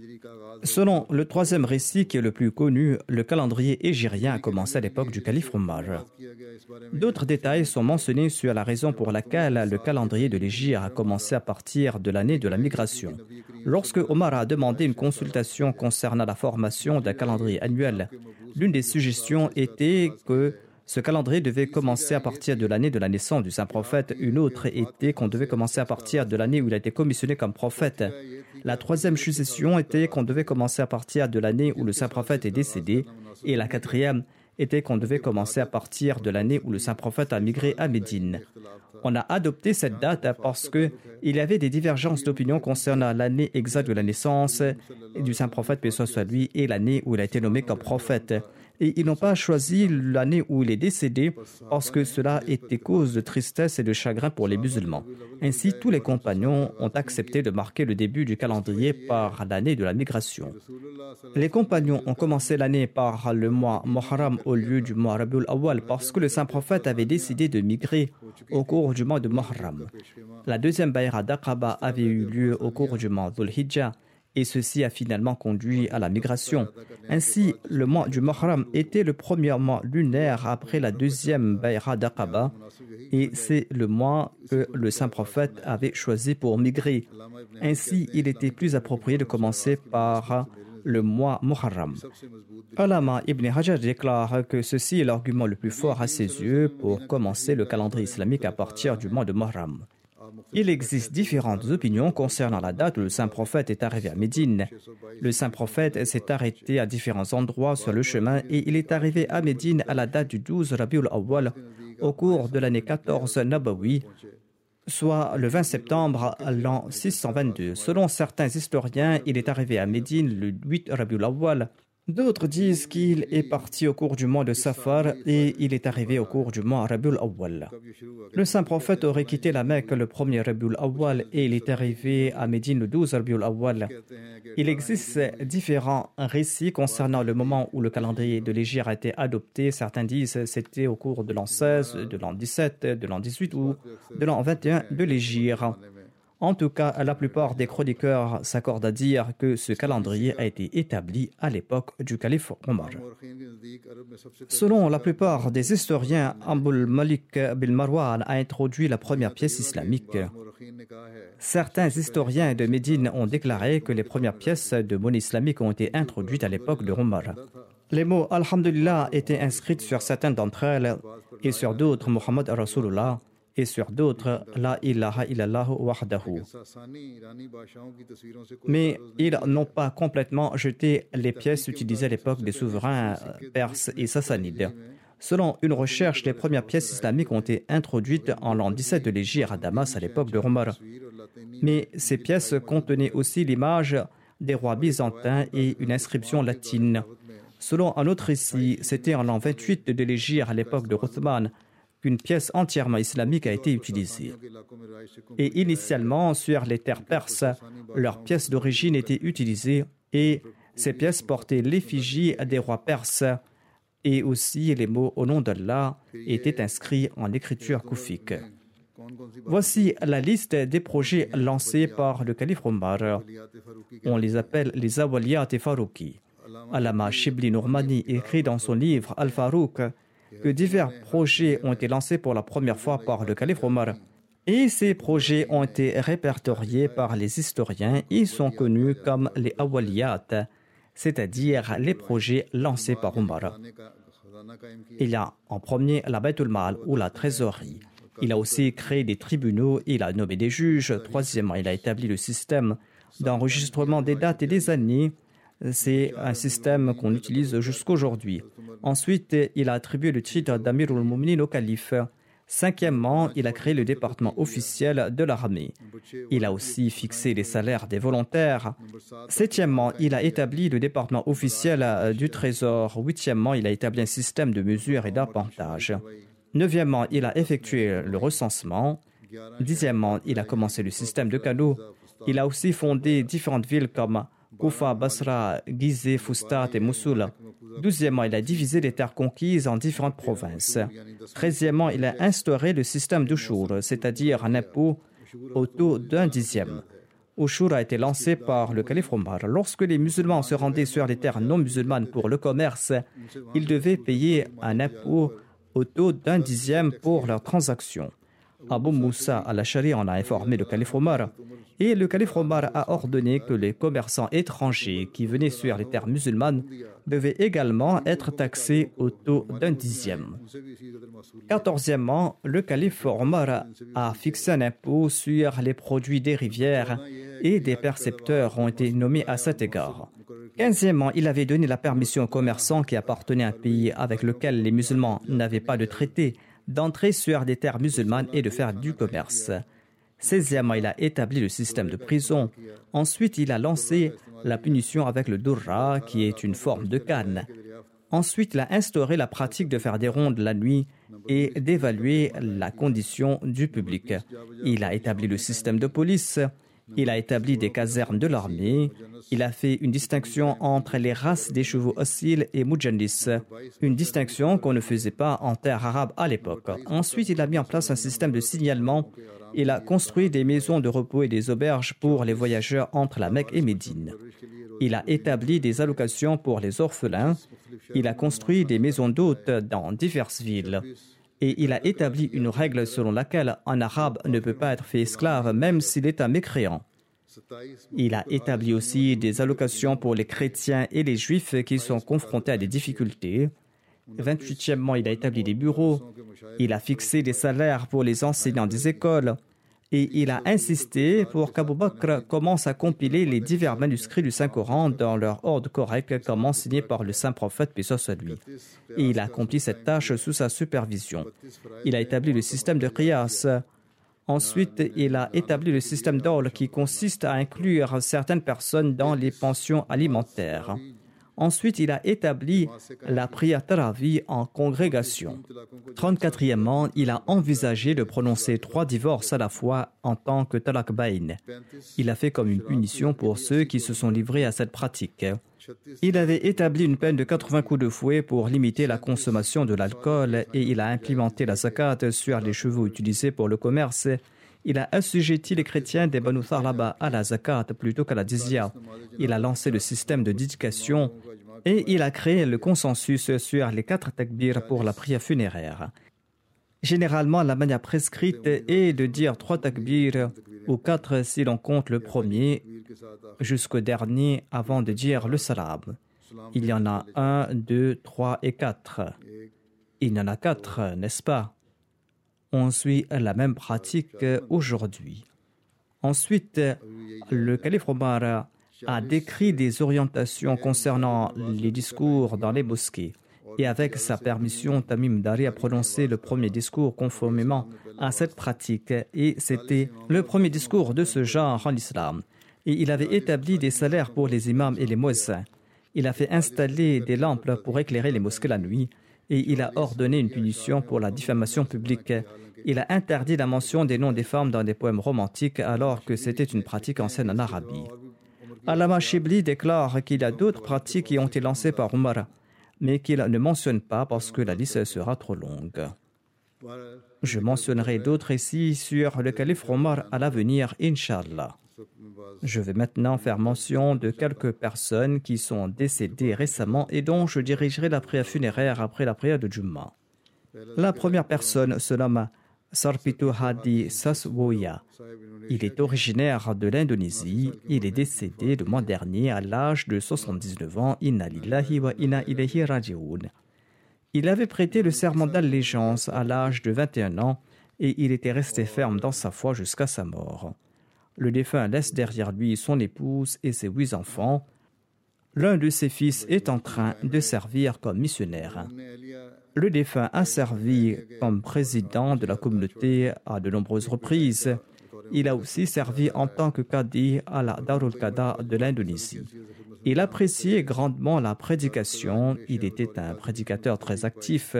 Selon le troisième récit, qui est le plus connu, le calendrier hégirien a commencé à l'époque du calife Omar. D'autres détails sont mentionnés sur la raison pour laquelle le calendrier de l'Hégire a commencé à partir de l'année de la migration. Lorsque Omar a demandé une consultation concernant la formation d'un calendrier annuel, l'une des suggestions était que ce calendrier devait commencer à partir de l'année de la naissance du saint prophète. Une autre était qu'on devait commencer à partir de l'année où il a été commissionné comme prophète. La troisième suggestion était qu'on devait commencer à partir de l'année où le saint prophète est décédé. Et la quatrième était qu'on devait commencer à partir de l'année où le saint prophète a migré à Médine. On a adopté cette date parce qu'il y avait des divergences d'opinion concernant l'année exacte de la naissance du saint prophète, paix soit sur lui, et l'année où il a été nommé comme prophète. Et ils n'ont pas choisi l'année où il est décédé parce que cela était cause de tristesse et de chagrin pour les musulmans. Ainsi, tous les compagnons ont accepté de marquer le début du calendrier par l'année de la migration. Les compagnons ont commencé l'année par le mois Muharram au lieu du mois Rabiul Awwal parce que le saint prophète avait décidé de migrer au cours du mois de Muharram. La deuxième bay'ah d'Aqaba avait eu lieu au cours du mois Dhul Hijjah. Et ceci a finalement conduit à la migration. Ainsi, le mois du Muharram était le premier mois lunaire après la deuxième bay'ah d'Aqaba, et c'est le mois que le saint prophète avait choisi pour migrer. Ainsi, il était plus approprié de commencer par le mois Muharram. Allama ibn Hajar déclare que ceci est l'argument le plus fort à ses yeux pour commencer le calendrier islamique à partir du mois de Muharram. Il existe différentes opinions concernant la date où le saint prophète est arrivé à Médine. Le saint prophète s'est arrêté à différents endroits sur le chemin et il est arrivé à Médine à la date du douze Rabiul Awwal au cours de l'année quatorze Nabawi, soit le vingt septembre l'an six cent vingt-deux. Selon certains historiens, il est arrivé à Médine le huit Rabiul Awwal. D'autres disent qu'il est parti au cours du mois de Safar et il est arrivé au cours du mois Rabiul Awwal. Le saint prophète aurait quitté la Mecque le premier Rabiul Awwal et il est arrivé à Médine le douze Rabiul Awwal. Il existe différents récits concernant le moment où le calendrier de l'Hégire a été adopté. Certains disent que c'était au cours de l'an seize, de l'an dix-sept, de l'an dix-huit ou de l'an vingt et un de l'Hégire. En tout cas, la plupart des chroniqueurs s'accordent à dire que ce calendrier a été établi à l'époque du calife Omar. Selon la plupart des historiens, Abul Malik bin Marwan a introduit la première pièce islamique. Certains historiens de Médine ont déclaré que les premières pièces de monnaie islamique ont été introduites à l'époque de Omar. Les mots « Alhamdulillah » étaient inscrits sur certaines d'entre elles et sur d'autres « Muhammad Rasulullah » et sur d'autres « La ilaha illallah wahdahu ». Mais ils n'ont pas complètement jeté les pièces utilisées à l'époque des souverains perses et sassanides. Selon une recherche, les premières pièces islamiques ont été introduites en l'an dix-sept de l'Hégire à Damas à l'époque de Omar. Mais ces pièces contenaient aussi l'image des rois byzantins et une inscription latine. Selon un autre récit, c'était en l'an vingt-huit de l'Hégire à l'époque de Othman qu'une pièce entièrement islamique a été utilisée. Et initialement, sur les terres perses, leurs pièces d'origine étaient utilisées et ces pièces portaient l'effigie des rois perses et aussi les mots « au nom d'Allah » étaient inscrits en écriture koufique. Voici la liste des projets lancés par le calife Omar. On les appelle les Awaliyat et Farouki. Allama Shibli Nourmani écrit dans son livre Al-Farouk que divers projets ont été lancés pour la première fois par le calife Omar. Et ces projets ont été répertoriés par les historiens et sont connus comme les Awaliyat, c'est-à-dire les projets lancés par Omar. Il y a en premier la Baytul Mal ou la trésorerie. Il a aussi créé des tribunaux, il a nommé des juges. Troisièmement, il a établi le système d'enregistrement des dates et des années. C'est un système qu'on utilise jusqu'aujourd'hui. Ensuite, il a attribué le titre d'Amir al-Mouminin au calife. Cinquièmement, il a créé le département officiel de l'armée. Il a aussi fixé les salaires des volontaires. Septièmement, il a établi le département officiel du trésor. Huitièmement, il a établi un système de mesure et d'appontage. Neuvièmement, il a effectué le recensement. Dixièmement, il a commencé le système de canaux. Il a aussi fondé différentes villes comme Koufa, Basra, Gizeh, Fustat et Mossoul. Douzièmement, il a divisé les terres conquises en différentes provinces. Treizièmement, il a instauré le système d'Ushur, c'est-à-dire un impôt au taux d'un dixième. Ushur a été lancé par le calife Omar. Lorsque les musulmans se rendaient sur les terres non musulmanes pour le commerce, ils devaient payer un impôt au taux d'un dixième pour leurs transactions. Abu Moussa al-Ashari en a informé le calife Omar. Et le calife Omar a ordonné que les commerçants étrangers qui venaient sur les terres musulmanes devaient également être taxés au taux d'un dixième. Quatorzièmement, le calife Omar a fixé un impôt sur les produits des rivières et des percepteurs ont été nommés à cet égard. Quinzièmement, il avait donné la permission aux commerçants qui appartenaient à un pays avec lequel les musulmans n'avaient pas de traité d'entrer sur des terres musulmanes et de faire du commerce. Seizièmement, il a établi le système de prison. Ensuite, il a lancé la punition avec le durra, qui est une forme de canne. Ensuite, il a instauré la pratique de faire des rondes la nuit et d'évaluer la condition du public. Il a établi le système de police. Il a établi des casernes de l'armée. Il a fait une distinction entre les races des chevaux Assil et Mujannis, une distinction qu'on ne faisait pas en terre arabe à l'époque. Ensuite, il a mis en place un système de signalement. Il a construit des maisons de repos et des auberges pour les voyageurs entre la Mecque et Médine. Il a établi des allocations pour les orphelins. Il a construit des maisons d'hôtes dans diverses villes. Et il a établi une règle selon laquelle un arabe ne peut pas être fait esclave même s'il est un mécréant. Il a établi aussi des allocations pour les chrétiens et les juifs qui sont confrontés à des difficultés. vingt-huitièmement, il a établi des bureaux. Il a fixé des salaires pour les enseignants des écoles. Et il a insisté pour qu'Abou Bakr commence à compiler les divers manuscrits du Saint-Coran dans leur ordre correct comme enseigné par le saint prophète, paix soit lui. Et il a accompli cette tâche sous sa supervision. Il a établi le système de qiyas. Ensuite, il a établi le système d'Awl qui consiste à inclure certaines personnes dans les pensions alimentaires. Ensuite, il a établi la prière Tarawih en congrégation. trente-quatrièmement, il a envisagé de prononcer trois divorces à la fois en tant que talak bayn. Il a fait comme une punition pour ceux qui se sont livrés à cette pratique. Il avait établi une peine de quatre-vingts coups de fouet pour limiter la consommation de l'alcool et il a implémenté la zakat sur les chevaux utilisés pour le commerce Il a assujetti les chrétiens des Banu Thalaba à la zakat plutôt qu'à la jizya. Il a lancé le système de dédication et il a créé le consensus sur les quatre takbirs pour la prière funéraire. Généralement, la manière prescrite est de dire trois takbirs ou quatre si l'on compte le premier jusqu'au dernier avant de dire le salam. Il y en a un, deux, trois et quatre. Il y en a quatre, n'est-ce pas? On suit la même pratique aujourd'hui. Ensuite, le calife Omar a décrit des orientations concernant les discours dans les mosquées. Et avec sa permission, Tamim Dari a prononcé le premier discours conformément à cette pratique. Et c'était le premier discours de ce genre en islam. Et il avait établi des salaires pour les imams et les muezzins. Il a fait installer des lampes pour éclairer les mosquées la nuit. Et il a ordonné une punition pour la diffamation publique. Il a interdit la mention des noms des femmes dans des poèmes romantiques alors que c'était une pratique ancienne en Arabie. Allama Shibli déclare qu'il y a d'autres pratiques qui ont été lancées par Omar, mais qu'il ne mentionne pas parce que la liste sera trop longue. Je mentionnerai d'autres ici sur le calife Omar à l'avenir, Inch'Allah. Je vais maintenant faire mention de quelques personnes qui sont décédées récemment et dont je dirigerai la prière funéraire après la prière de Jumma. La première personne se nomme Sarpitu Hadi Saswoya. Il est originaire de l'Indonésie. Il est décédé le mois dernier à l'âge de soixante-dix-neuf ans. Inna lillahi wa inna ilayhi raji'un. Il avait prêté le serment d'allégeance à l'âge de vingt et un ans et il était resté ferme dans sa foi jusqu'à sa mort. Le défunt laisse derrière lui son épouse et ses huit enfants. L'un de ses fils est en train de servir comme missionnaire. Le défunt a servi comme président de la communauté à de nombreuses reprises. Il a aussi servi en tant que cadi à la Darul Qada de l'Indonésie. Il appréciait grandement la prédication. Il était un prédicateur très actif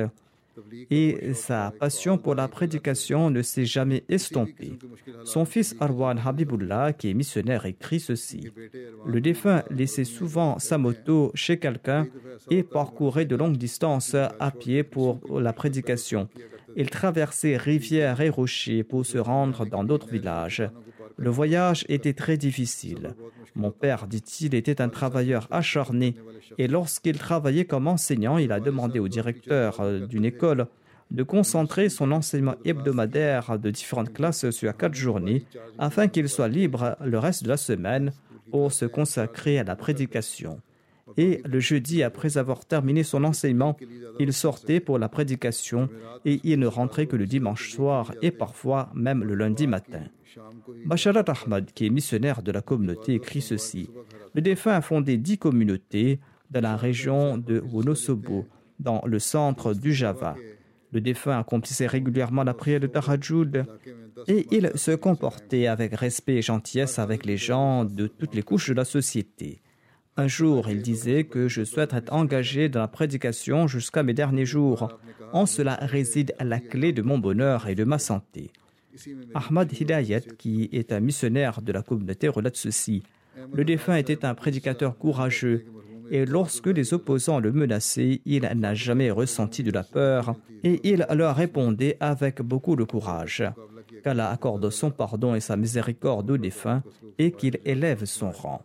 et sa passion pour la prédication ne s'est jamais estompée. Son fils Arwan Habibullah, qui est missionnaire, écrit ceci. Le défunt laissait souvent sa moto chez quelqu'un et parcourait de longues distances à pied pour la prédication. Il traversait rivières et rochers pour se rendre dans d'autres villages. Le voyage était très difficile. Mon père, dit-il, était un travailleur acharné et lorsqu'il travaillait comme enseignant, il a demandé au directeur d'une école de concentrer son enseignement hebdomadaire de différentes classes sur quatre journées afin qu'il soit libre le reste de la semaine pour se consacrer à la prédication. Et le jeudi, après avoir terminé son enseignement, il sortait pour la prédication et il ne rentrait que le dimanche soir et parfois même le lundi matin. Basharat Ahmad, qui est missionnaire de la communauté, écrit ceci. Le défunt a fondé dix communautés dans la région de Wonosobo, dans le centre du Java. Le défunt accomplissait régulièrement la prière de Tahajjud et il se comportait avec respect et gentillesse avec les gens de toutes les couches de la société. Un jour, il disait que je souhaite être engagé dans la prédication jusqu'à mes derniers jours. En cela réside la clé de mon bonheur et de ma santé. Ahmad Hidayat, qui est un missionnaire de la communauté, relate ceci. Le défunt était un prédicateur courageux et lorsque les opposants le menaçaient, il n'a jamais ressenti de la peur et il leur répondait avec beaucoup de courage. Qu'Allah accorde son pardon et sa miséricorde au défunt et qu'il élève son rang.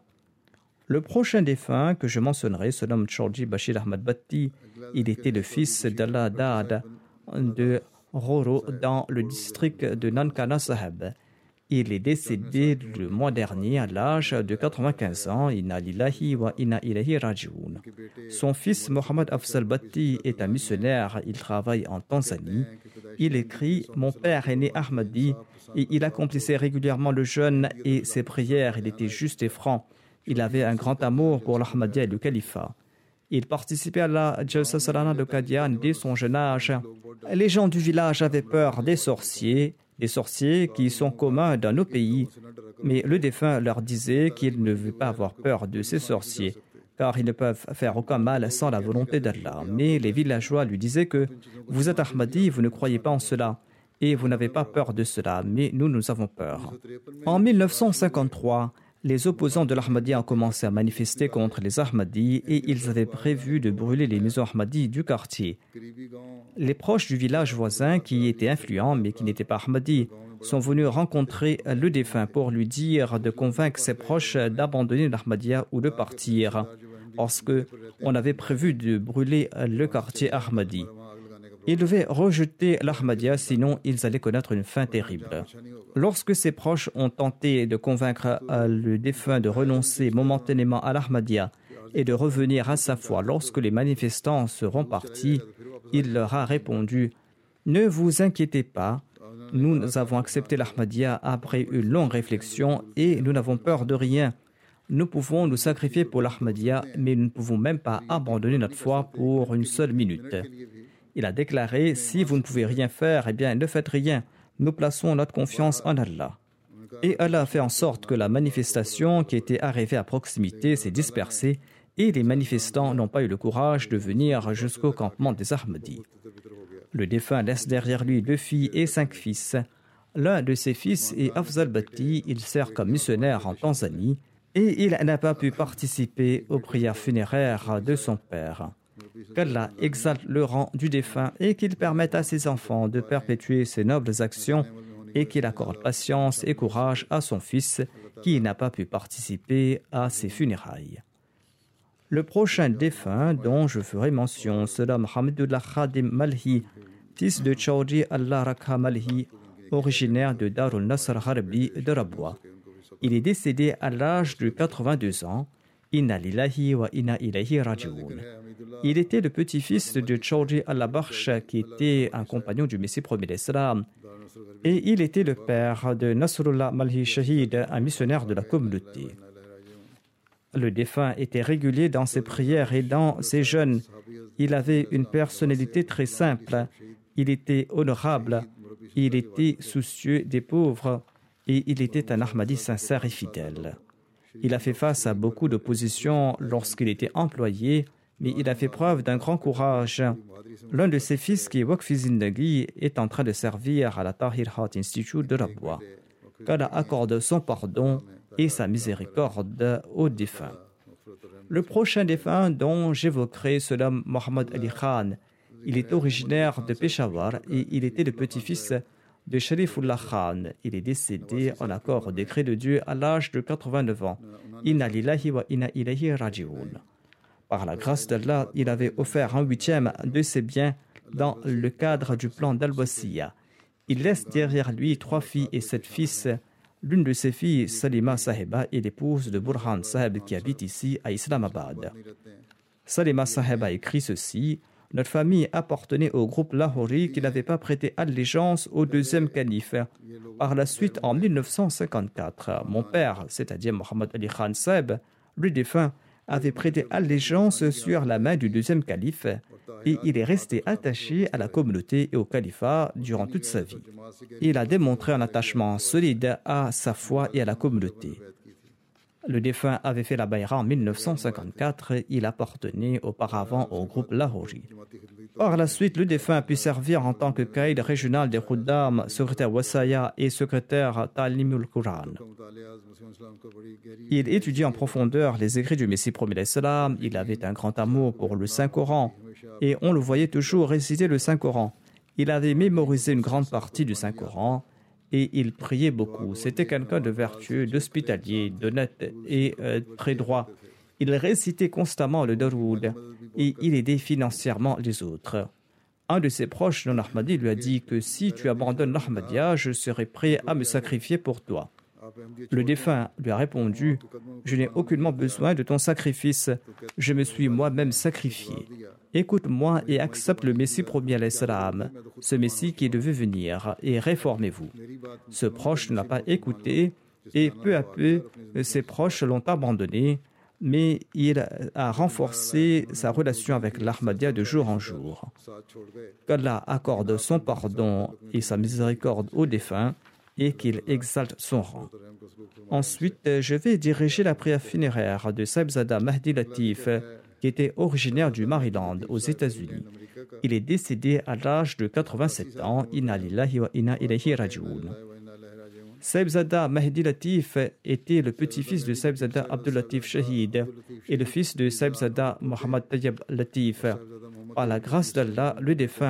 Le prochain défunt que je mentionnerai se nomme Chorji Bashir Ahmad Bhatti. Il était le fils d'Allah Dad de Roro dans le district de Nankana Sahib. Il est décédé le mois dernier à l'âge de quatre-vingt-quinze ans. Inna lillahi wa inna ilayhi raji'un. Son fils Mohammad Afzal Bhatti est un missionnaire. Il travaille en Tanzanie. Il écrit « Mon père est né Ahmadi et il accomplissait régulièrement le jeûne et ses prières. Il était juste et franc. Il avait un grand amour pour l'Ahmadiyya et le califat. Il participait à la Jalsa Salana de Qadian dès son jeune âge. Les gens du village avaient peur des sorciers, des sorciers qui sont communs dans nos pays. Mais le défunt leur disait qu'il ne veut pas avoir peur de ces sorciers, car ils ne peuvent faire aucun mal sans la volonté d'Allah. Mais les villageois lui disaient que « Vous êtes Ahmadi, vous ne croyez pas en cela, et vous n'avez pas peur de cela, mais nous, nous avons peur. » En mille neuf cent cinquante-trois, les opposants de l'Ahmadiyya ont commencé à manifester contre les Ahmadis et ils avaient prévu de brûler les maisons Ahmadis du quartier. Les proches du village voisin, qui étaient influents mais qui n'étaient pas Ahmadis, sont venus rencontrer le défunt pour lui dire de convaincre ses proches d'abandonner l'Ahmadiyya ou de partir, parce qu'on avait prévu de brûler le quartier Ahmadi. Ils devaient rejeter l'Ahmadiyya, sinon ils allaient connaître une fin terrible. Lorsque ses proches ont tenté de convaincre le défunt de renoncer momentanément à l'Ahmadiyya et de revenir à sa foi lorsque les manifestants seront partis, il leur a répondu « Ne vous inquiétez pas, nous avons accepté l'Ahmadiyya après une longue réflexion et nous n'avons peur de rien. Nous pouvons nous sacrifier pour l'Ahmadiyya, mais nous ne pouvons même pas abandonner notre foi pour une seule minute. » Il a déclaré « Si vous ne pouvez rien faire, eh bien ne faites rien. Nous plaçons notre confiance en Allah. » Et Allah a fait en sorte que la manifestation qui était arrivée à proximité s'est dispersée et les manifestants n'ont pas eu le courage de venir jusqu'au campement des Ahmadis. Le défunt laisse derrière lui deux filles et cinq fils. L'un de ses fils est Afzal Bhatti, il sert comme missionnaire en Tanzanie et il n'a pas pu participer aux prières funéraires de son père. Qu'Allah exalte le rang du défunt et qu'il permette à ses enfants de perpétuer ses nobles actions et qu'il accorde patience et courage à son fils qui n'a pas pu participer à ses funérailles. Le prochain défunt dont je ferai mention sera Mohamedullah Khadim Malhi, fils de Chaudhry Allah Rakha Malhi, originaire de Darul Nasr Harbi de Rabwa. Il est décédé à l'âge de quatre-vingt-deux ans. Inna lillahi wa inna ilayhi raji'un. Il était le petit-fils de Chaudhry al-Bakhsh, qui était un compagnon du Messie premier d'Islam, et il était le père de Nasrullah Malhi Shahid, un missionnaire de la communauté. Le défunt était régulier dans ses prières et dans ses jeûnes. Il avait une personnalité très simple, il était honorable, il était soucieux des pauvres et il était un Ahmadi sincère et fidèle. Il a fait face à beaucoup d'opposition lorsqu'il était employé, mais il a fait preuve d'un grand courage. L'un de ses fils, qui est Waqfi Zindagi, est en train de servir à la Tahir Heart Institute de Rabwa. Qu'Allah accorde son pardon et sa miséricorde aux défunts. Le prochain défunt dont j'évoquerai se nomme Mohammad Ali Khan. Il est originaire de Peshawar et il était le petit-fils de Sharifullah Khan. Il est décédé en accord au décret de Dieu à l'âge de quatre-vingt-neuf ans. Inna lillahi wa inna ilayhi raji'un. Par la grâce d'Allah, il avait offert un huitième de ses biens dans le cadre du plan d'Al-Wasiya. Il laisse derrière lui trois filles et sept fils. L'une de ses filles, Salima Saheba, est l'épouse de Burhan Saheb qui habite ici à Islamabad. Salima Saheb a écrit ceci: notre famille appartenait au groupe Lahori qui n'avait pas prêté allégeance au deuxième calife. Par la suite, en mille neuf cent cinquante-quatre, mon père, c'est-à-dire Mohammad Ali Khan Saheb, le défunt, avait prêté allégeance sur la main du deuxième calife et il est resté attaché à la communauté et au califat durant toute sa vie. Il a démontré un attachement solide à sa foi et à la communauté. Le défunt avait fait la Bayra en mille neuf cent cinquante-quatre. Il appartenait auparavant au groupe Lahori. Par la suite, le défunt a pu servir en tant que caïd régional des Khuddam, secrétaire Wasaya et secrétaire Ta'limul Quran. Il étudiait en profondeur les écrits du Messie premier d'Islam. Il avait un grand amour pour le Saint-Coran et on le voyait toujours réciter le Saint-Coran. Il avait mémorisé une grande partie du Saint-Coran et il priait beaucoup. C'était quelqu'un de vertueux, d'hospitalier, d'honnête et euh, très droit. Il récitait constamment le Daroud et il aidait financièrement les autres. Un de ses proches non Ahmadi lui a dit que si tu abandonnes l'Ahmadiyya, je serai prêt à me sacrifier pour toi. Le défunt lui a répondu: je n'ai aucunement besoin de ton sacrifice, je me suis moi-même sacrifié. Écoute-moi et accepte le Messie premier alayhi salam, ce Messie qui devait venir, et réformez-vous. Ce proche ne l'a pas écouté et peu à peu ses proches l'ont abandonné, mais il a renforcé sa relation avec l'Ahmadiyya de jour en jour. Qu'Allah accorde son pardon et sa miséricorde aux défunts et qu'il exalte son rang. Ensuite, je vais diriger la prière funéraire de Sahibzada Mahdi Latif, qui était originaire du Maryland, aux États-Unis. Il est décédé à l'âge de quatre-vingt-sept ans. Inna lillahi wa inna ilayhi raji'un. Sahibzada Mahdi Latif était le petit-fils de Sahibzada Abdul Latif Shahid et le fils de Sahibzada Mohammad Tayyib Latif. Par la grâce d'Allah, le défunt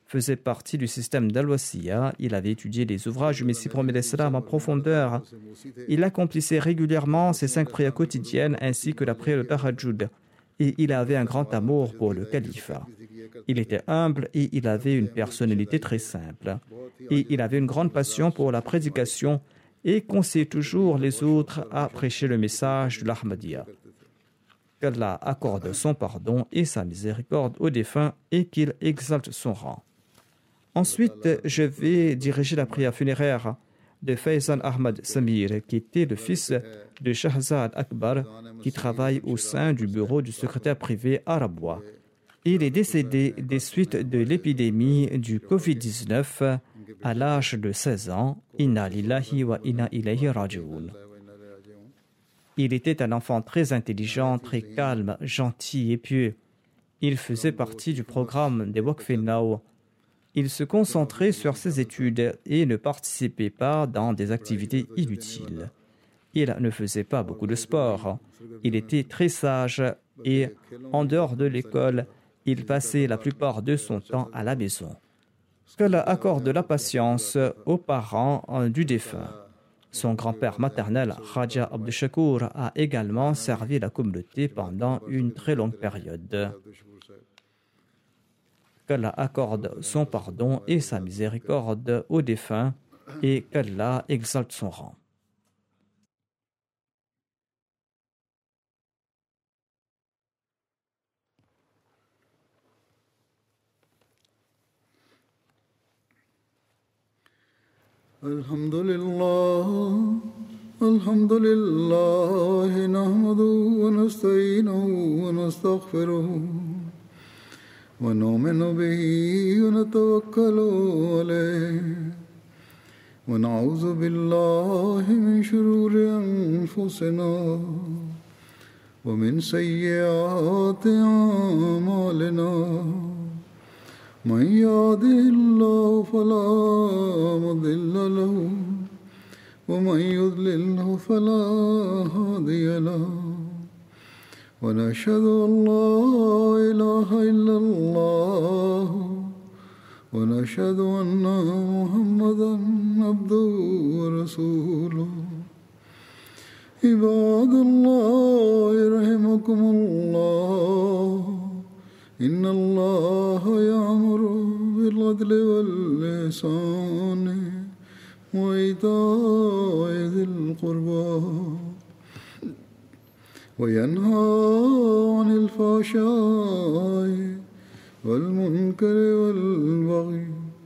faisait partie du système d'Al-Wasiya. Il avait étudié les ouvrages du Messie promet l'Islam en profondeur. Il accomplissait régulièrement ses cinq prières quotidiennes ainsi que la prière de Tahajjud. Et il avait un grand amour pour le califat. Il était humble et il avait une personnalité très simple. Et il avait une grande passion pour la prédication et conseillait toujours les autres à prêcher le message de l'Ahmadiyya. Qu'Allah accorde son pardon et sa miséricorde aux défunts et qu'il exalte son rang. Ensuite, je vais diriger la prière funéraire de Faisal Ahmad Samir, qui était le fils de Shahzad Akbar, qui travaille au sein du bureau du secrétaire privé à Rabwa. Il est décédé des suites de l'épidémie du covid dix-neuf à l'âge de seize ans. Inna lillahi wa inna ilayhi raji'un. Il était un enfant très intelligent, très calme, gentil et pieux. Il faisait partie du programme des Waqf-e-Naw. Il se concentrait sur ses études et ne participait pas dans des activités inutiles. Il ne faisait pas beaucoup de sport. Il était très sage et, en dehors de l'école, il passait la plupart de son temps à la maison. Qu'Allah accorde la patience aux parents du défunt. Son grand-père maternel, Khaja Abdul Shakur, a également servi la communauté pendant une très longue période. Qu'Allah accorde son pardon et sa miséricorde aux défunts et qu'Allah exalte son rang. Alhamdulillah, alhamdulillah, nahmaduhu wa nasta'inuhu wa nastaghfiruhu. ونؤمن به ونتوكل عليه ونعوذ بالله من شرور أنفسنا ومن سيئات أعمالنا من يهده الله فلا مضل له ومن يضلل فلا هادي له ونشهد أن لا إله إلا الله ونشهد أن محمدا عبده ورسوله عباد الله رحمكم الله إن الله يأمر بالعدل والإحسان وإيتاء ذي القربى وينهى عن الفحشاء والمنكر والبغي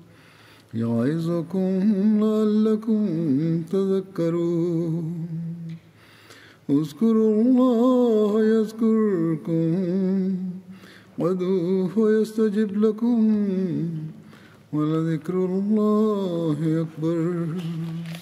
يعظكم لعلكم تذكرون اذكروا الله يذكركم وادعوه يستجب لكم ولذكر الله أكبر